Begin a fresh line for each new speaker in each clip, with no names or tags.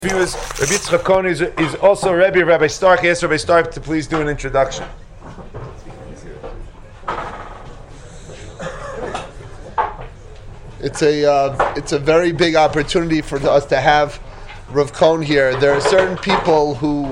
Rabbi Yitzchak Cohen is also Rebbe. Rabbi Stark asked Rabbi Stark to please do an introduction.
It's a very big opportunity for us to have Rav Cohen here. There are certain people who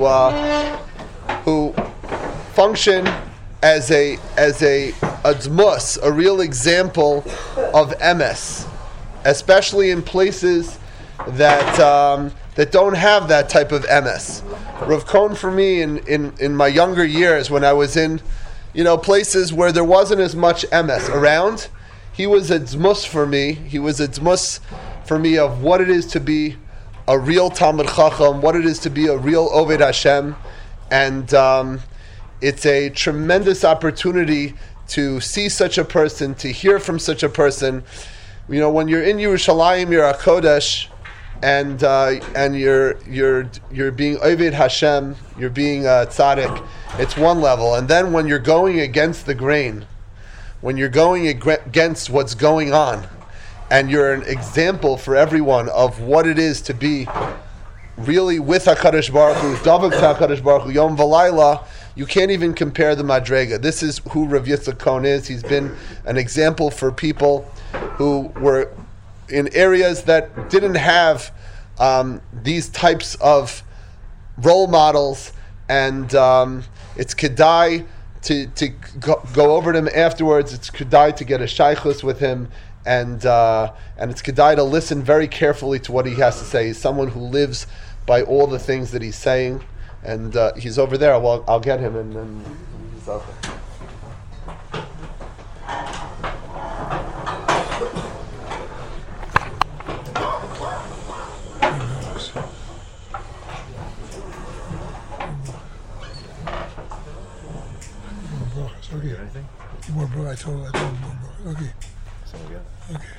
function as a dmus, a real example of emes, especially in places that don't have that type of emes. Rav Cohen, for me, in my younger years, when I was in places where there wasn't as much emes around, he was a dmus for me. He was a dmus for me of what it is to be a real Talmid Chacham, what it is to be a real Oved Hashem, and it's a tremendous opportunity to see such a person, to hear from such a person. When you're in Yerushalayim, you're a Kodesh, and you're being Oved Hashem, you're being a tzaddik. It's one level, and then when you're going against the grain, when you're going against what's going on, and you're an example for everyone of what it is to be really with HaKadosh Baruch Hu, Davak HaKadosh Baruch Hu, Yom V'Layla, you can't even compare the Madrega. This is who Rav Yitzchak Cohen is. He's been an example for people who were in areas that didn't have these types of role models, and it's kedai to go over to him afterwards. It's kedai to get a shaychus with him, and it's kedai to listen very carefully to what he has to say. He's someone who lives by all the things that he's saying, and he's over there. Well, I'll get him, and he's out there.
Okay.
Anything?
More bro. I told him more bro. Okay.
So good.
Okay.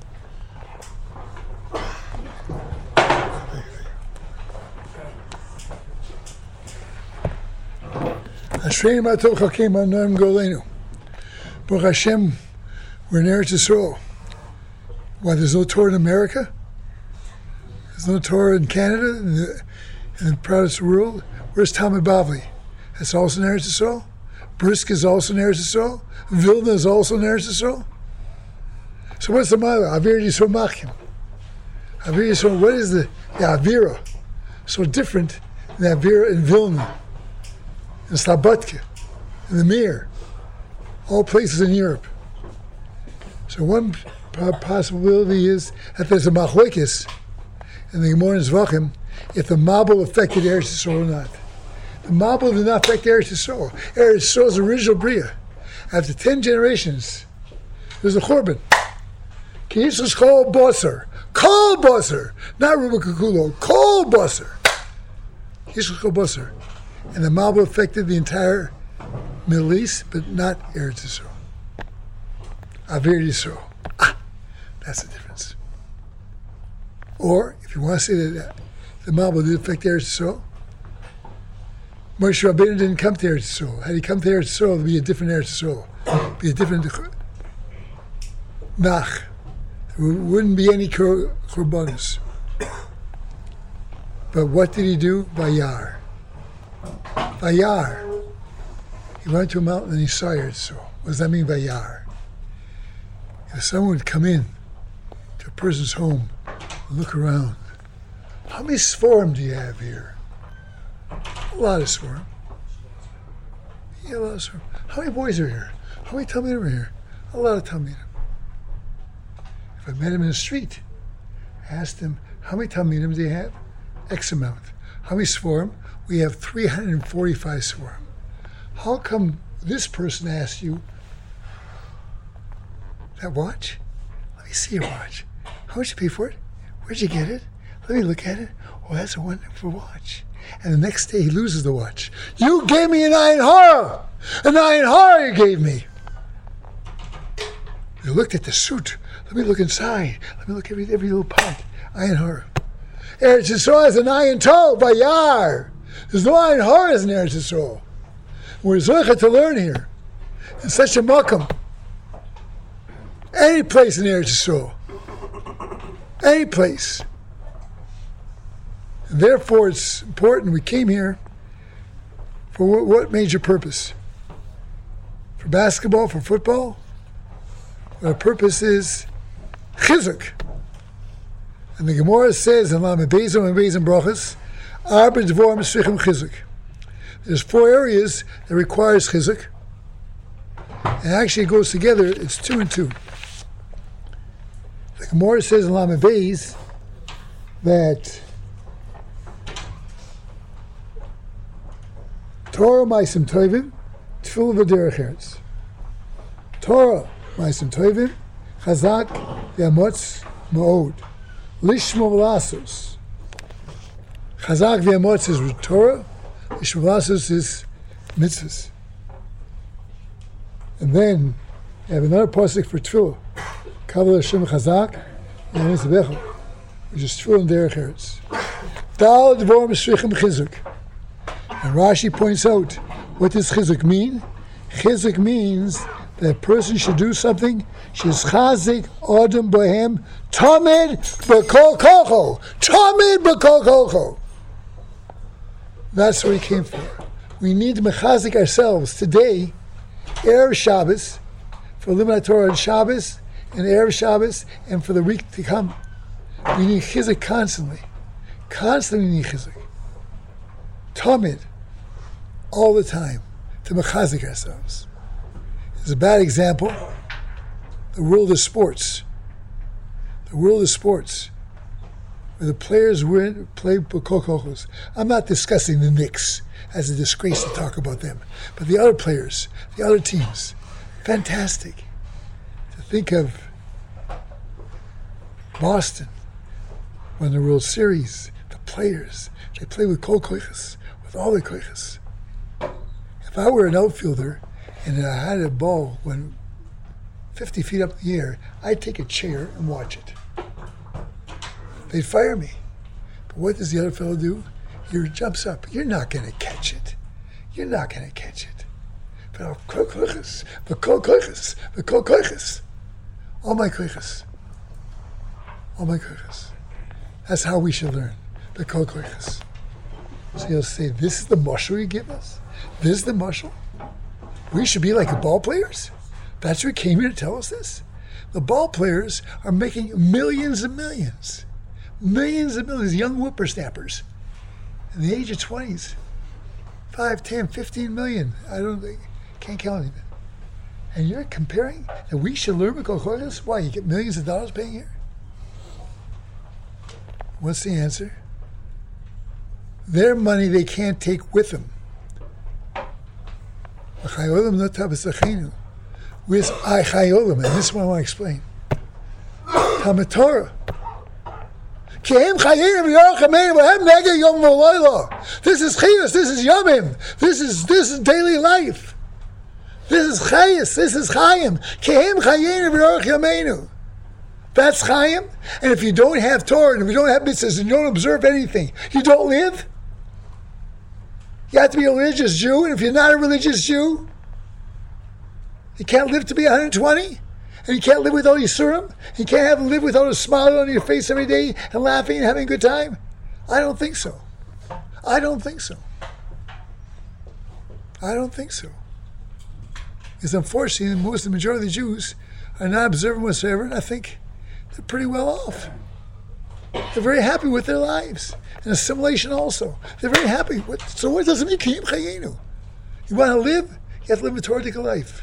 Ashreim Atol Chakim Anoim Golenu. Baruch Hashem, we're in Eretz Yisrael. Why, there's no Torah in America? There's no Torah in Canada, in the proudest world? Where's Talmud Bavli? That's also in Eretz Yisrael? Brisk is also in Eretz Yisrael. Vilna is also in Eretz Yisrael. So what's the matter? Avir Yisrael Machim. Avir Yisrael, what is the Avira so different than Avira in Vilna, in Slobodka, in the Mir, all places in Europe? So one possibility is that there's a machlokes in the Gemara Zvachim if the Mabul affected Eretz Yisrael or not. The Mabul did not affect Eretz Yisrael. Eretz Yisrael's original Bria. After 10 generations, there's a Churban. Kiyishus Kol Basar, not Ruba Kukulo, Kol Basar. Kiyishus Kol Basar. And the Mabul affected the entire Middle East, but not Eretz Yisrael. Avir Yisrael. That's the difference. Or, if you want to say that the Mabul did affect Eretz Yisrael, Moshe Rabbeinu didn't come to Eretz Yisrael. Had he come to Eretz Yisrael, it would be a different Eretz Yisrael. It would be a different Nach. There wouldn't be any korbanos. But what did he do? Vayar. Vayar. He went to a mountain and he saw Eretz Yisrael. What does that mean, Vayar? If someone would come in to a person's home and look around, how many sforim do you have here? A lot of sforim. Yeah, a lot of sforim. How many boys are here? How many Talmidim are here? A lot of Talmidim. If I met him in the street, I asked him, how many Talmidim do you have? X amount. How many sforim? We have 345 sforim. How come this person asked you, that watch? Let me see your watch. How much you pay for it? Where'd you get it? Let me look at it. Oh, that's a wonderful watch. And the next day he loses the watch. You gave me an ayin hara! An ayin hara you gave me! You looked at the suit. Let me look inside. Let me look at every little part. Ayin hara. Eretz Yisrael has an ayin tov, vayar. There's no ayin hara in Eretz Yisrael. We're zoichet to learn here. In such a makam. Any place in Eretz Yisrael. Any place. And therefore, it's important. We came here for what major purpose? For basketball, for football? Our purpose is chizuk. And the Gemara says in Lamed Beis and Beis and Brachos, Arba Dvorim Strichim Chizuk. There's 4 areas that requires chizuk. And actually it goes together, it's 2 and 2. The Gemara says in Lamed Beis that Torah Ma'asim Tovim, Tefillah V'derech Eretz. Torah Ma'asim Tovim, Chazak V'amotz Ma'od. Lishmo V'lasos. Chazak V'amotz is Torah, Lishmo V'lasos is mitzvahs. And then you have another pasuk for Tefillah. Kavod Hashem Chazak V'amotz which is Tefillah and Derech Eretz. Dal Dvorim Strichim Chizuk. And Rashi points out, what does chizuk mean? Chizuk means that a person should do something. She's chazik odem bohem tamid b'kol kocho. Tamid b'kol kocho. That's what we came for. We need to mechazik ourselves today, Erev Shabbos, for Limud Torah on Shabbos, and Erev Shabbos, and for the week to come. We need chizuk constantly. Constantly need chizuk. Tamid, all the time, to mechazik ourselves. There's a bad example, the world of sports. The world of sports, where the players play b'kokochos. I'm not discussing the Knicks as a disgrace to talk about them, but the other players, the other teams, fantastic. To think of Boston, won the World Series, the players, they play with kol koiches, with all the koiches. If I were an outfielder and I had a ball when 50 feet up in the air, I'd take a chair and watch it. They'd fire me. But what does the other fellow do? He jumps up. You're not going to catch it. You're not going to catch it. But kol koiches, the kol koiches, the kol koiches. All my koiches. All my koiches. That's how we should learn. The kol koiches. So he'll say, this is the mushal you give us? This is the mushal? We should be like the ball players? That's what came here to tell us this? The ball players are making millions and millions. Millions and millions, young whippersnappers. In the age of 20s. 5, 10, 15 million. Can't count even. And you're comparing that we should learn with kol koiches? Why, you get millions of dollars paying here? What's the answer? Their money they can't take with them. With chayolim, and this is what I want to explain. Talmud Torah. This is chiyus, this is yomim, this is daily life. This is chayis, this is chayim. That's chayim. And if you don't have Torah, and if you don't have mitzvahs, and you don't observe anything, you don't live. You have to be a religious Jew, and if you're not a religious Jew, you can't live to be 120, and you can't live without Yisurim, you can't live without a smile on your face every day and laughing and having a good time. I don't think so. I don't think so. I don't think so. Because unfortunately, the majority of the Jews are not observant whatsoever, and I think they're pretty well off. They're very happy with their lives. And assimilation also. They're very happy. So what does it mean? Kiyum chayenu. You want to live? You have to live a Torah life.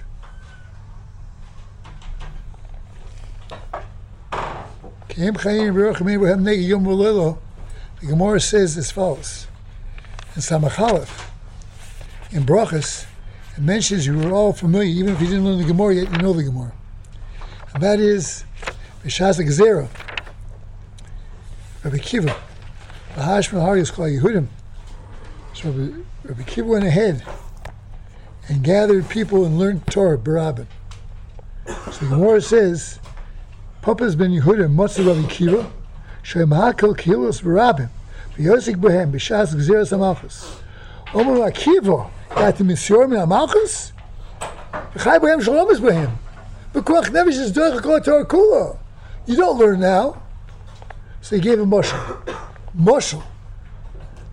Kiyum chayenu. The Gemara says as follows. In Samach Aleph, in Brachos, it mentions, you were all familiar, even if you didn't learn the Gemara yet, you know the Gemara. And that is B'shas Gezerah. Rabbi Kiva. Lahashman Hari is called Yehudim. So Rabbi Kiva went ahead and gathered people and learned Torah, Barabin. So the Gemara says, Papa's ben Yehudim, Motzi Rabbi Kiva, Shoy Mahakal Kilos Barabin, V'yosik Bohem, B'shas Gzeras HaMalchus. Omer Akiva, got the Misyor Min HaMalchus? V'chai Bohem Shalom is Bohem. V'koach Nevish is Doich HaKol Torah Kula. You don't learn now. So he gave a mushal. Mushal.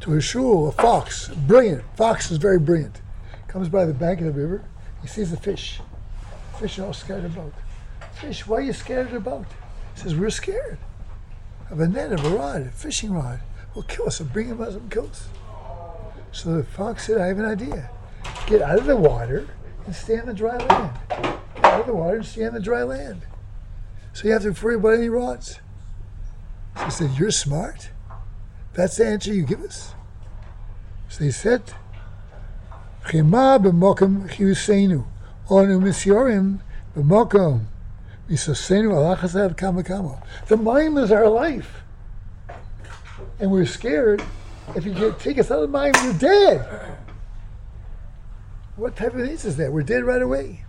to a shul, a fox, brilliant. Fox is very brilliant. Comes by the bank of the river, he sees the fish. Fish are all scattered about. Fish, why are you scared of the boat? He says, we're scared of a net, of a rod, a fishing rod. Will kill us, and bring him out and kill us. So the fox said, I have an idea. Get out of the water and stay on the dry land. Get out of the water and stay on the dry land. So you have to worry about any rods. So he said, you're smart. That's the answer you give us. So he said, Chema b'mokem chiyuseinu, onu misyorim b'mokem misosenu alachasav kama kama. The mind is our life. And we're scared. If you take us out of the mind, we're dead. What type of news is that? We're dead right away.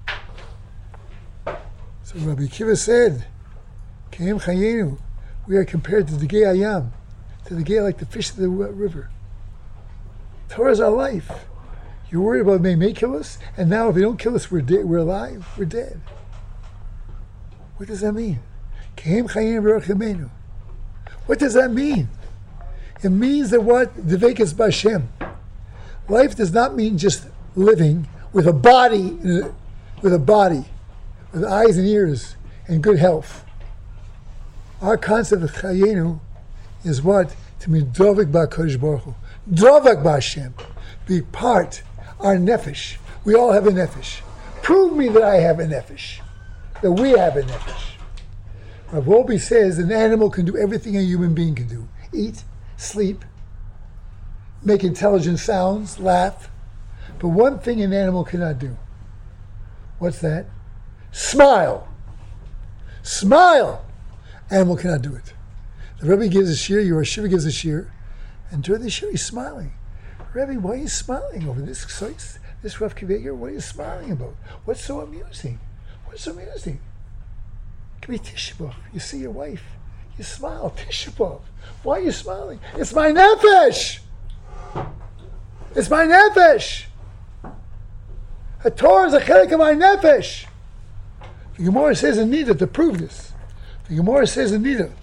So Rabbi Akiva said, Kehem chayenu, we are compared to the gay ayam, to the gay like the fish of the river. Torah is our life. You're worried about they may kill us, and now if they don't kill us, we're dead. We're alive. We're dead. What does that mean? Kehem chayenu v'rachemenu. What does that mean? It means that what? Devekas b'Hashem. Life does not mean just living with a body, with eyes and ears and good health. Our concept of chayenu is what? To be dovek b'Hakadosh Baruch Hu. Dovek b'Hashem. Be part, our nefesh. We all have a nefesh. Prove me that I have a nefesh. That we have a nefesh. Rav Wolbe says an animal can do everything a human being can do. Eat, sleep, make intelligent sounds, laugh. But one thing an animal cannot do. What's that? Smile. Smile. Animal cannot do it. The Rebbe gives a shir, your Shiva gives a shir, and during the shir he's smiling. Rebbe, why are you smiling over this? This Rav Kiveger, what are you smiling about? What's so amusing? What's so amusing? It could be Tisha B'Av. You see your wife, you smile, Tisha B'Av. Why are you smiling? It's my nefesh. It's my nefesh. A Torah is a chelik of my nefesh. The Gemara says in Nida to prove this. The Gemara says in Nida,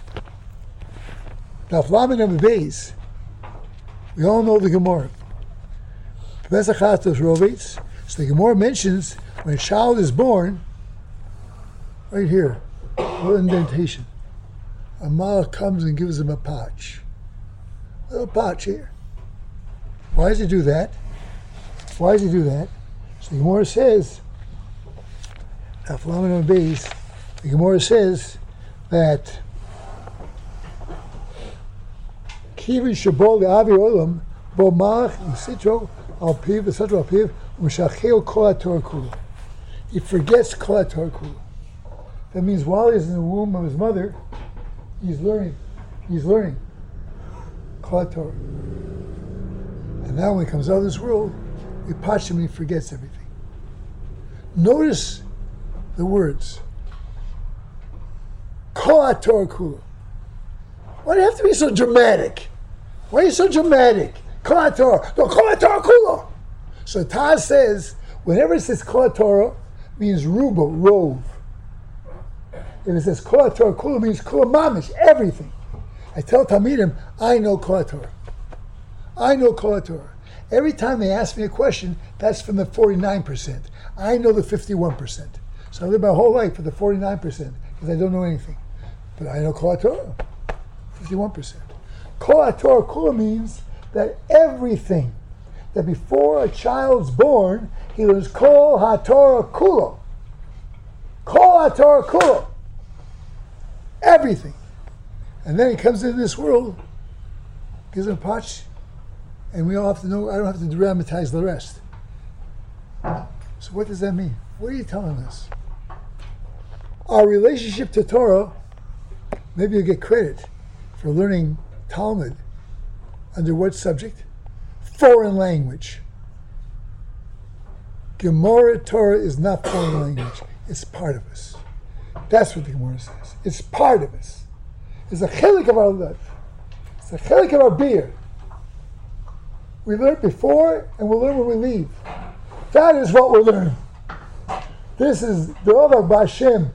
Daf Lamed Amud Beis. We all know the Gemara. Pesach Chatos Rovetz. So the Gemara mentions when a child is born, right here, a little indentation. A malach comes and gives him a patch. A little patch here. Why does he do that? Why does he do that? So the Gemara says, Daf Lamed Amud Beis, the Gemara says that Kivin Shabol Avi Olam Bo Malach Yisitro Al Piv V'Satro Al Piv Umshacheo Kol HaTorah Kula. He forgets Kol HaTorah Kula. That means while he's in the womb of his mother, he's learning Kol HaTorah. And now when he comes out of this world, we patch him and he forgets everything. Notice the words. Kol HaTorah Kula. Why do you have to be so dramatic? Why are you so dramatic? Kol HaTorah. No, Kol HaTorah Kula. So Taz says, whenever it says Kol HaTorah, means rubo, rove. If it says Kol HaTorah Kula, means Kula Mamish, everything. I tell Talmidim, I know Kol HaTorah. I know Kol HaTorah. Every time they ask me a question, that's from the 49%. I know the 51%. So I live my whole life for the 49% because I don't know anything. But I know Kol HaTorah, 51%. Kol HaTorah Kula means that everything that before a child's born, he learns Kol HaTorah Kula. Kol HaTorah Kula. Everything. And then he comes into this world, gives him a patch, and we all have to know, I don't have to dramatize the rest. So what does that mean? What are you telling us? Our relationship to Torah, maybe you get credit for learning Talmud under what subject? Foreign language. Gemara Torah is not foreign language. It's part of us. That's what the Gemara says. It's part of us. It's a chelik of our life. It's a chelik of our beer. We learned before and we'll learn when we leave. That is what we're learning. This is the Dovek b'Hashem.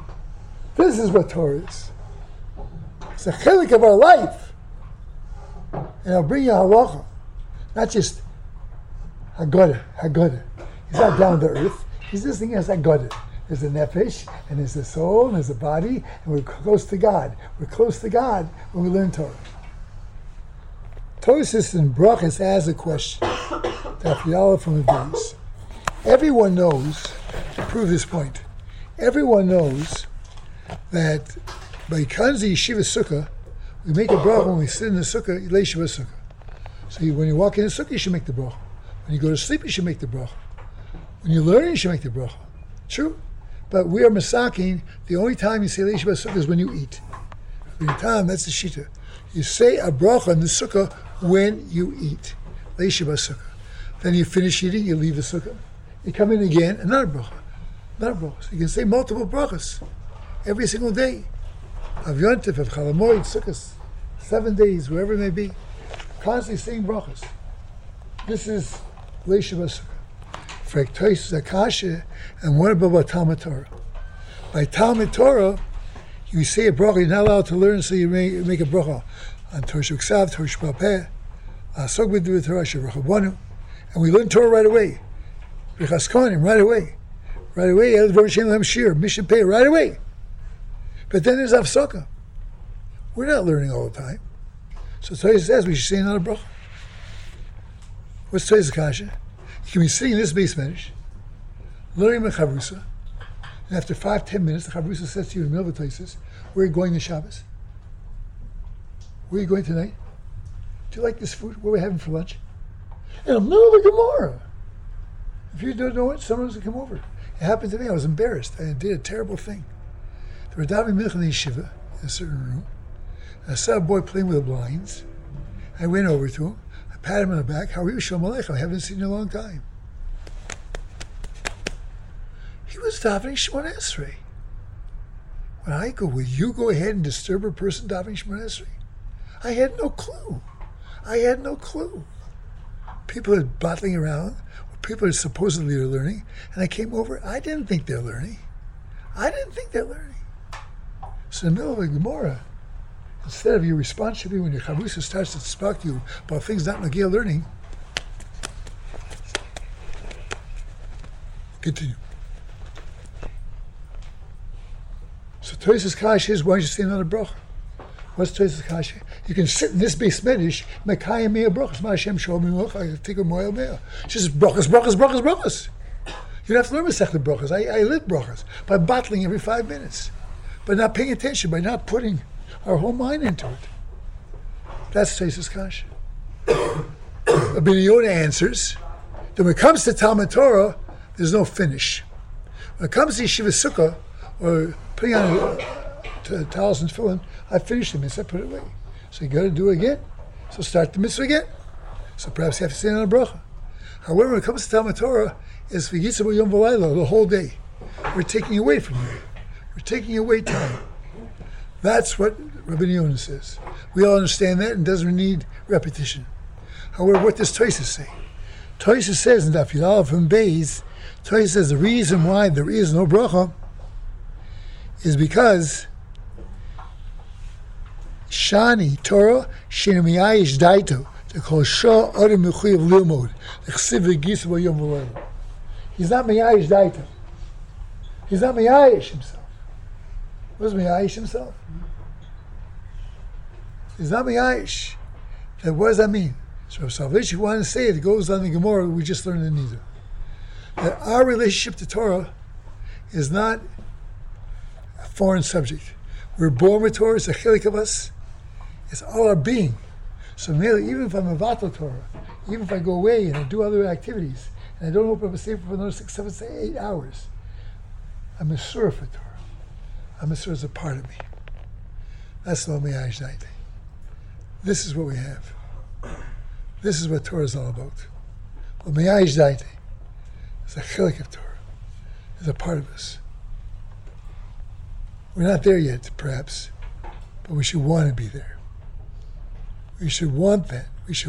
This is what Torah is. It's a chelik of our life. And I'll bring you halacha, not just Haggadah. He's not down to earth. He's listening as Haggadah. There's a nefesh, and there's a soul, and there's a body, and we're close to God. We're close to God when we learn Torah. Tosis and Brachas has a question. Tafiyala from the base. Everyone knows, to prove this point, everyone knows that by Kanzi Yeshiva Sukkah, we make a bracha when we sit in the Sukkah, you lay Yeshiva Sukkah. So when you walk in the Sukkah, you should make the bracha. When you go to sleep, you should make the bracha. When you learn, you should make the bracha. True? But we are masaking, the only time you say Yeshiva Sukkah is when you eat. Time, that's the shita. You say a bracha in the Sukkah when you eat. Yeshiva Sukkah. Then you finish eating, you leave the Sukkah. You come in again, another bracha. Another bracha. So you can say multiple brachas every single day. Of Yontif, of Chalamoid, Sukkahs, 7 days, wherever it may be. Constantly saying brachas. This is Yeshiva Sukkah. Frektois Zakasha, and what about Talmud Torah? By Talmud Torah, you say a bracha, you're not allowed to learn, so you make a bracha on Torah Shuksav, Torah Shpapeh, Asok B'Divrei Torah, Shavachabonu, and we learn Torah right away. Brichas Kohanim, right away. Right away, El Dvar Shem Lam Shir, Mission Pei, right away. But then there's Afsaka. We're not learning all the time. So Torah says we should say another bracha. What's Torah's Kasha? You can be sitting in this base medrash, learning the Chavrusa, and after 5-10 minutes, the Chavrusa says to you in the middle of the Tosfos, where are you going this Shabbos? Where are you going tonight? Do you like this food? What are we having for lunch? In the middle of the Gemara. If you don't know it, someone has to come over. It happened to me. I was embarrassed. I did a terrible thing. They were davening mincha in the yeshiva in a certain room. And I saw a boy playing with the blinds. I went over to him. I patted him on the back. How are you? Shalom Aleichem. I haven't seen you in a long time. He was davening Shemona Esrei. When I go, will you go ahead and disturb a person davening Shemona Esrei? I had no clue. People are bottling around. People are supposedly learning. And I came over. I didn't think they're learning. So in the middle of a Gemara, instead of your response should be when your Chavrusa starts to speak to you about things not Nagia learning, continue. So Tosfos Kasha is, why don't you say another bracha? What's Tosfos Kasha? You can sit in this base medish, Mekayim Mea brachas, Ma Hashem Shalom Yimloch, take a moel mea. Just brachas. You don't have to learn Masechta brachas. I live brachas by bottling every 5 minutes, by not paying attention, by not putting our whole mind into it. That's Tosfos Kasha. Rabbi Yonah answers that when it comes to Talmud Torah, there's no finish. When it comes to Yeshiva Sukkah, or putting on towels and tefillin, I finished the mitzvah, I put it away. So you got to do it again. So start the mitzvah again. So perhaps you have to say another bracha. However, when it comes to Talmud Torah, it's v'yitzah yom v'layla, the whole day. We're taking away from you. We're taking away time. That's what Rabbi Yonah says. We all understand that and doesn't need repetition. However, what does Tosfos say? Tosfos says in Daf Yud from Beis, Tosfos says the reason why there is no bracha is because Shani Torah Shenemiyayish Daito to call Shah Adam Mechuyev Lilmod L'chsiv v'gisa b'yom v'layla. He's not Miyayish Daito. He's not Miyayish himself. What is Miyayish himself? He's not Miyayish. What does that mean? So if Salvation wanted to say it, it goes on the Gemara we just learned in Nida. That our relationship to Torah is not a foreign subject. We're born with Torah, it's a chilik of us. It's all our being. So really, even if I'm a Vatal Torah, even if I go away and I do other activities, and I don't open up a sefer for another 6, 7, 8 hours, I'm a surah for Torah. I'm a surah as a part of me. That's the Miyayish Daite. This is what we have. This is what Torah is all about. Well, Miyayish Daite is a chilik of Torah. It's a part of us. We're not there yet, perhaps, but we should want to be there. We should want that.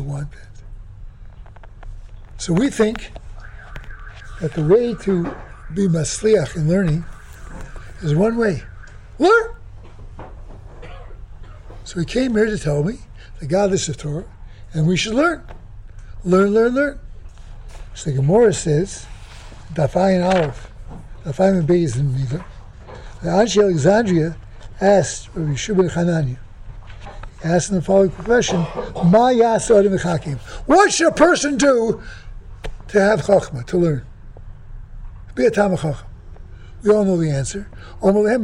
So we think that the way to be masliach in learning is one way. Learn! So he came here to tell me, the godless of Torah, And we should learn. Learn. So the Gemara says, Dafayin Aleph, Dafayin Beis in neither. The Anshe Alexandria asked Rabbi Yeshua ben Hanania, asked him the following question: Ma yasa adam v'chakim? What should a person do to have chachma, to learn? Be a Talmid Chacham. We all know the answer. Learn.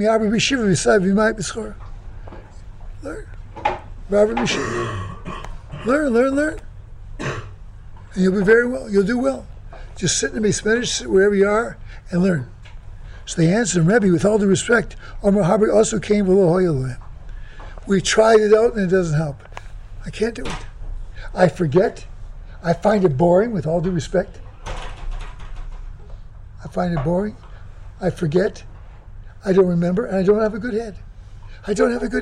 Rabbi Yeshiva. Learn. And you'll be very well. You'll do well. Just sit in the Beis, sit wherever you are, and learn. So they answered Rebbe, with all due respect, Omer Habri also came below Hoyel. We tried it out and it doesn't help. I can't do it. I forget. I find it boring, with all due respect. I find it boring. I forget. I don't remember, and I don't have a good head. I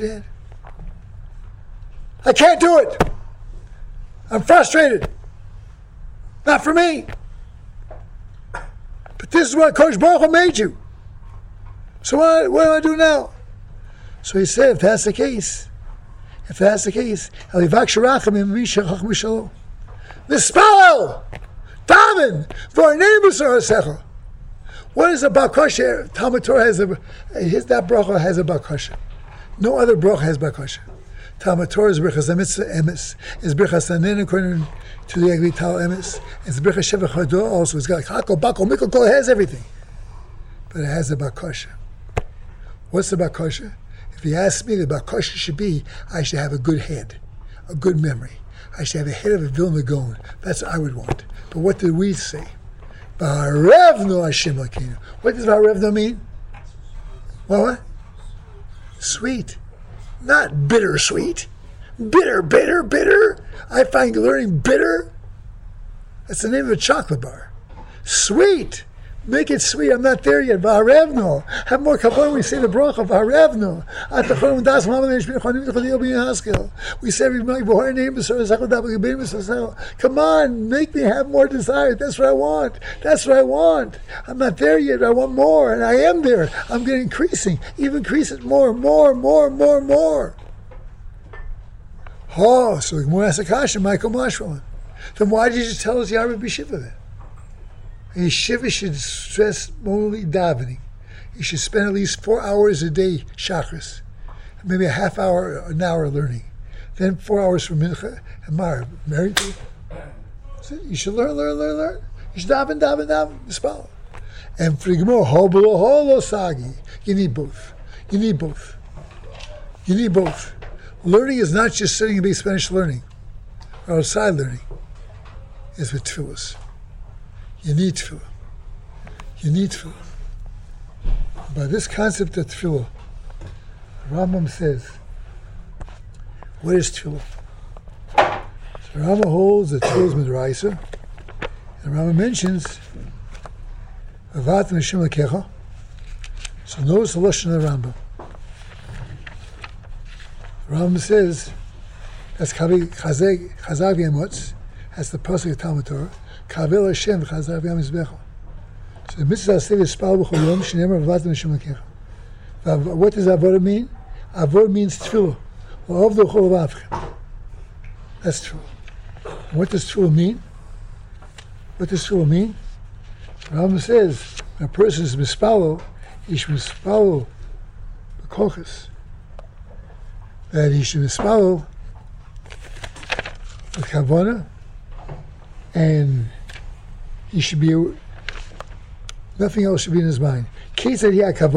can't do it. I'm frustrated. Not for me. But this is what Kodesh Baruch Hu made you. So what do I do now? So he said, if that's the case, Elivak Sharachim Misha Chacham Shalom. Nispalel, Daven, V'arnei B'sar. What is a bakosha? Talmud Torah has that bracha has a bakosha. No other bracha has bakosha. Talmud Torah is brichas emes. It's brichas anen according to the Agli Tal emes. It's brichas sheva chador also. It's got hakol, bakol, mikol, kol. It has everything, but it has a bakosha. What's the bakosha? If you ask me, the bakosha should be I should have a good head, a good memory. I should have a head of a Vilna Gaon. That's what I would want. But what did we say? V'harevnu Hashem Elokeinu. What does v'harevnu mean? What? Sweet. Not bittersweet. Bitter. I find learning bitter. That's the name of a chocolate bar. Sweet. Make it sweet. I'm not there yet. V'harevnu. Have more kavanah when we say the bracha. V'harevnu. We say every night, come on, make me have more desire. That's what I want. I'm not there yet. I want more, and I am there. I'm getting increasing. Even increase it more. Oh, so the Gemara asks a kasha, Michael Mashwan. Then why did you tell us Yarab B'Shiva then? A yeshiva should stress only davening. You should spend at least 4 hours a day shachris, maybe a half hour, an hour learning, then 4 hours for mincha and mar. Married to you. You should learn. You should daven, mispal. And for the Gemara, holo sagi. You need both. Learning is not just sitting and being Spanish learning, or outside learning. It's with tefillas. You need tefillah. By this concept of tefillah, Rambam says, what is tefillah? So Rambam holds that tefillah is midraisa, and Rambam mentions Avat Hashem Elokecha. So notice the lashon of the Rambam. Rambam says that's Chazak Yemotz. That's the pasuk of Talmud Torah. Kavel Hashem v'chazar v'yamizbecha. So the mitzvah says spal b'chol yom shneimar v'vatem Hashem Elokecha. What does avodah mean? Avodah means tefillah. V'avdu b'chol avavchem. That's tefillah. What does tefillah mean? Rambam says when a person is mispalo, he should mispalo b'kochas. That he should mispalo with kavanah, and he should be, nothing else should be in his mind. That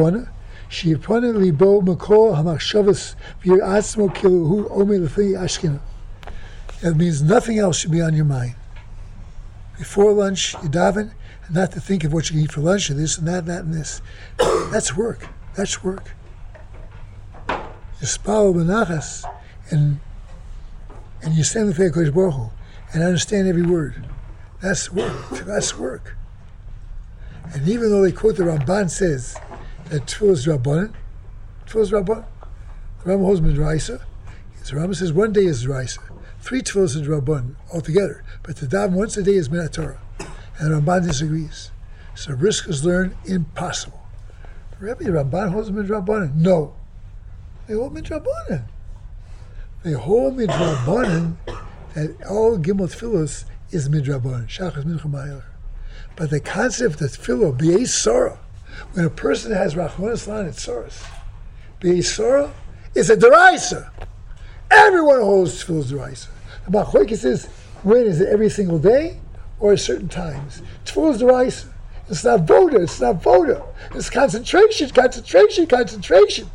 means nothing else should be on your mind. Before lunch, you daven, and not to think of what you can eat for lunch, or this and that and this. That's work. You spal benachas, and you stand in the Kodesh Baruch Hu, and understand every word. That's work. And even though they quote the Ramban says that tefillah is Rabbanan, the Rambam holds midraisa. So Rambam says 1 day is Raisa, 3 tefillas is Rabbanan altogether, but to daven once a day is Minat Torah. And the Ramban disagrees. So Briskers learn impossible. Rebbe, Ramban holds midrabanan. No. They hold midrabanan. that all Gimel Tfilos is Midrabanan, Shachas Mincha Ma'aler. But the concept of Tfilah, B'yei Sorah, when a person has Rachmanas Lan at Soros, B'yei Sorah is a Deraisa. Everyone holds Tfilah Deraisa. The Machlokes is, when is it every single day or at certain times? Tfilah Deraisa. It's not voda, it's not voda. It's concentration, concentration, concentration.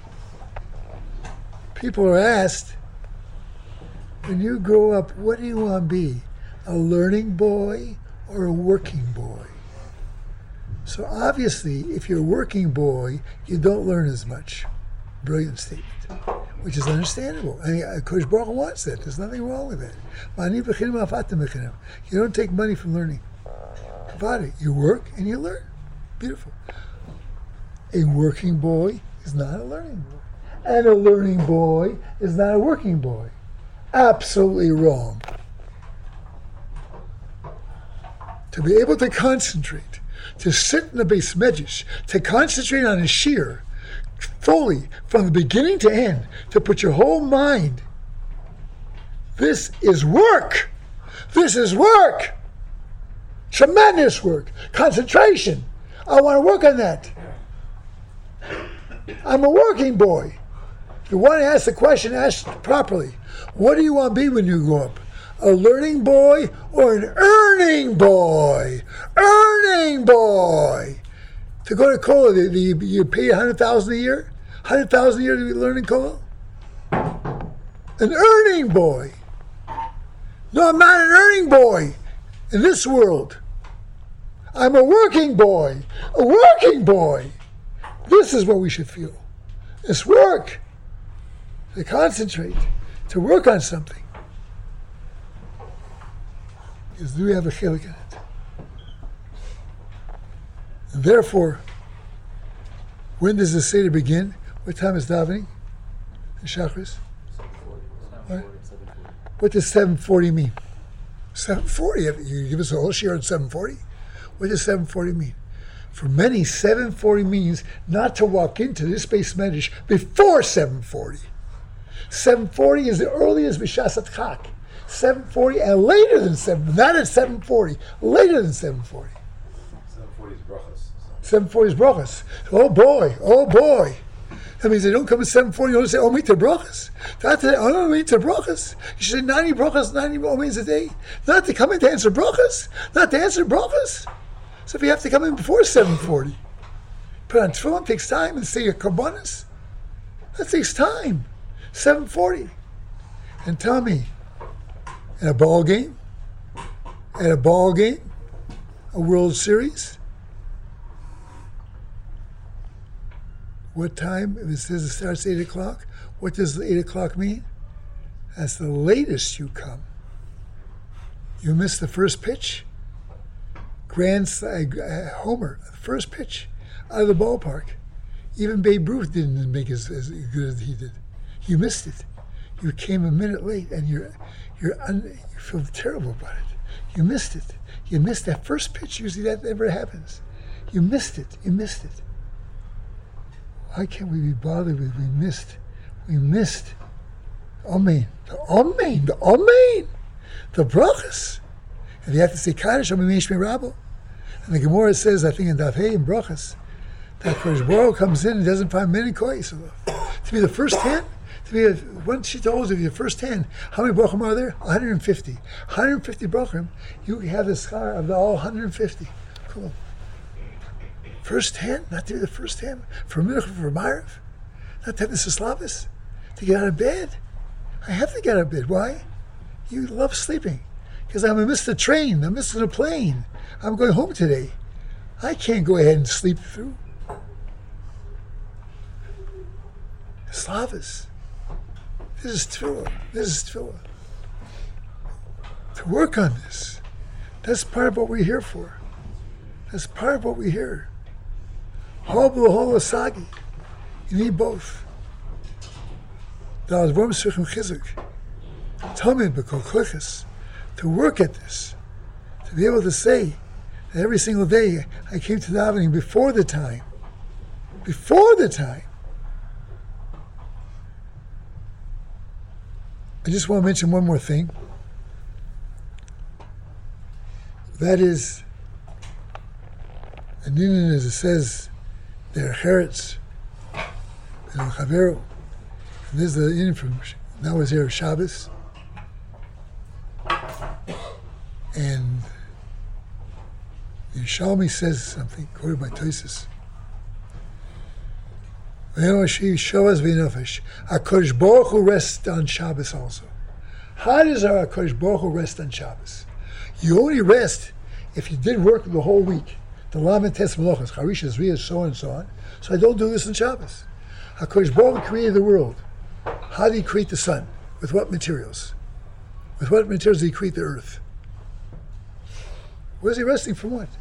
People are asked, when you grow up, what do you want to be? A learning boy or a working boy? So obviously, if you're a working boy, you don't learn as much. Brilliant statement, which is understandable. I mean, Kodesh Baruch Hu wants that. There's nothing wrong with that. You don't take money from learning. You work and you learn. Beautiful. A working boy is not a learning boy. And a learning boy is not a working boy. Absolutely wrong. To be able to concentrate, to sit in the base medrash, to concentrate on a shear fully from the beginning to end, to put your whole mind. This is work. This is work. Tremendous work. Concentration. I want to work on that. I'm a working boy. If you want to ask the question, ask properly. What do you want to be when you grow up? A learning boy or an earning boy? Earning boy. To go to Kola, you pay $100,000 a year? $100,000 a year to be learning Kola? An earning boy. No, I'm not an earning boy in this world. I'm a working boy. A working boy. This is what we should feel. It's work. To concentrate. To work on something. Because we have a chilik in it. And therefore, when does the Seder begin? What time is davening? In Shachris? What does 7:40 mean? 7:40? You give us a whole share on 7:40? What does 7:40 mean? For many, 7:40 means not to walk into this base medrash before 7:40. 7:40 is the earliest B'shas Chak. 7:40 and later than 7, not at 7:40, later than 7:40.
7:40 is brachas.
7:40 is brachas. Oh boy. That means they don't come at 7:40, you don't say, oh, meet the brachas. Not to, oh, meet the brachas. You should say 90 brachas, 90 means a day. Not to come in to answer brachas. Not to answer brachas. So if you have to come in before 7:40, put on tefillin, takes time, and say your karbanas. That takes time. 7:40. And tell me, at a ball game, a World Series, what time? If it says it starts 8 o'clock, what does the 8 o'clock mean? That's the latest you come. You miss the first pitch, homer, the first pitch out of the ballpark. Even Babe Ruth didn't make as good as he did. You missed it. You came a minute late, and you feel terrible about it. You missed it. You missed that first pitch. Usually that never happens. You missed it. Why can't we be bothered with we missed? Amen. The brachas. And you have to say Kaddish, Amen Shmei Rabbo. And the Gemara says, I think in Daf Hey in brachas, that Kodesh Baruch Hu comes in and doesn't find many koyis. To be the first 10, once she told you the first 10, how many brachim are there? 150. 150 brachim, you have the schar of all 150. Cool. First 10, not to be the first 10. For Mincha, for Ma'ariv, not to have the Sislavas, to get out of bed. I have to get out of bed. Why? You love sleeping. Because I'm missed the train, I'm missing the plane. I'm going home today. I can't go ahead and sleep through. Slavas. This is tefillah. To work on this. That's part of what we're here for. That's part of what we're here. Hol b'lohol asagi. You need both. Tell me, to work at this, to be able to say that every single day I came to davening before the time. I just want to mention one more thing. That is, and Ninan, as it says, they're Cheretz, and Chavero. And this is the Ninan from, now was Erev Shabbos. And the Yerushalmi says something, quoted by Tosfos. HaKadosh Baruch Hu rests on Shabbos also. How does our HaKadosh Baruch Hu rest on Shabbos? You only rest if you did work the whole week. The Lamed Tes Melachos, Charishas, Riyas, so on and so on. So I don't do this on Shabbos. HaKadosh Baruch Hu created the world. How did he create the sun? With what materials? With what materials did he create the earth? Where's he resting from what?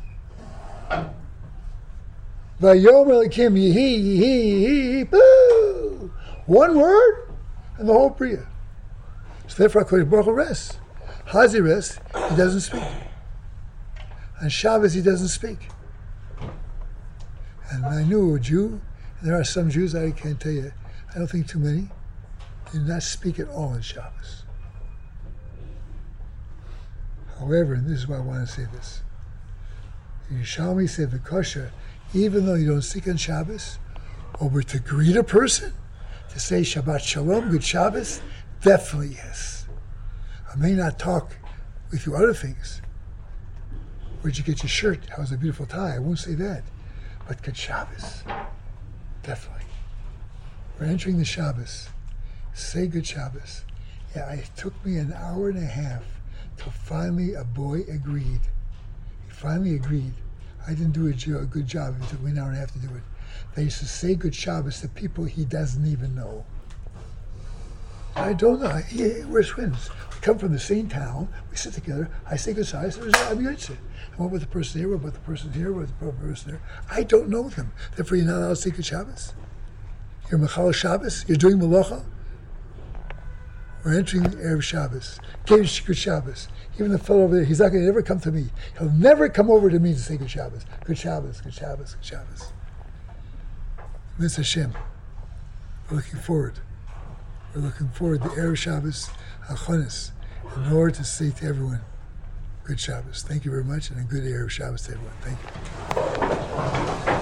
Vayom Elikim Yehi, boo! One word and the whole Bria. So therefore HaKadosh Baruch Hu rests. How does he rest? He doesn't speak. On Shabbos he doesn't speak. And I knew a Jew, and there are some Jews, I can't tell you, I don't think too many, do not speak at all on Shabbos. However, and this is why I want to say this, Yerushalmi said V'kosher, even though you don't speak on Shabbos, over to greet a person, to say Shabbat Shalom, good Shabbos, definitely yes. I may not talk with you other things. Where'd you get your shirt? How was a beautiful tie? I won't say that. But good Shabbos, definitely. We're entering the Shabbos. Say good Shabbos. Yeah, it took me an hour and a half till finally a boy agreed. He finally agreed. I didn't do a good job. It took me an hour and a half to do it. They used to say good Shabbos to people he doesn't even know. I don't know. We're twins. We come from the same town. We sit together. I say good Shabbos. I'm good. And what about the person here? What about the person here? What about the person there? I don't know them. Therefore, you're not allowed to say good Shabbos. You're Mechal Shabbos. You're doing Malacha. We're entering Erev Shabbos. Good Shabbos. Even the fellow over there, he's not going to ever come to me. He'll never come over to me to say good Shabbos. Good Shabbos, good Shabbos, good Shabbos. Miss Hashem. We're looking forward. We're looking forward to Erev Shabbos, Achonis, in order to say to everyone, good Shabbos. Thank you very much, and a good Erev Shabbos to everyone. Thank you.